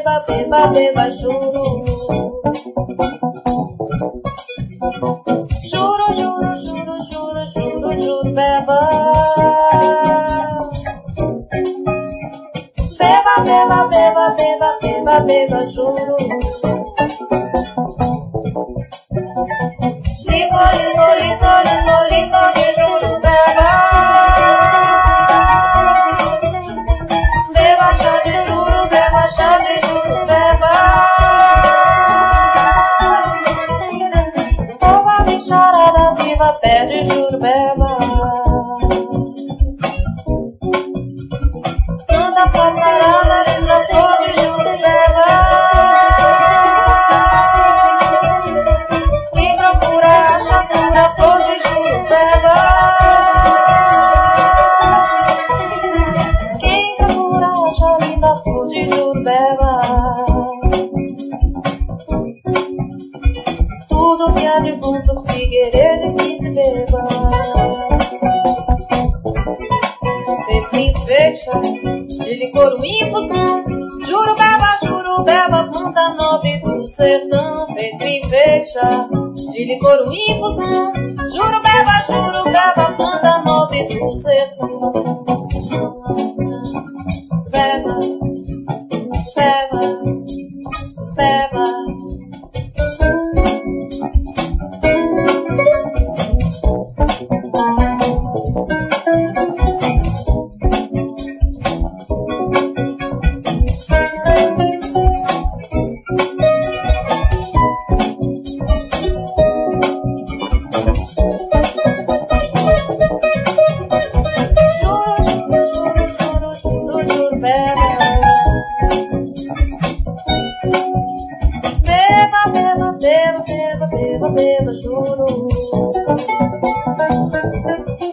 beba, beba, beba, juro. Juro, juro, juro, juro, juro, juro, beba. Beba, beba, beba, beba, beba, beba, juro. Ligo, ligo, ligo, ligo, ligo, me juro, beba. Beba, chave, juro, beba, chave, juro, beba. Toma bicharada viva, pede, juro, beba. Canta passarada, linda flor, juro, beba. Quem procura acha pura flor, juro, beba. Quem procura acha linda flor, juro, beba. Tudo que há de bom pro Figueiredo e que se beba. Feito enfeite de licor o infusão. Juro, beba, planta nobre do sertão. Feito enfeite de licor o infusão. Juro, beba, planta nobre do sertão. Beba, beba, beba. Beba, juro.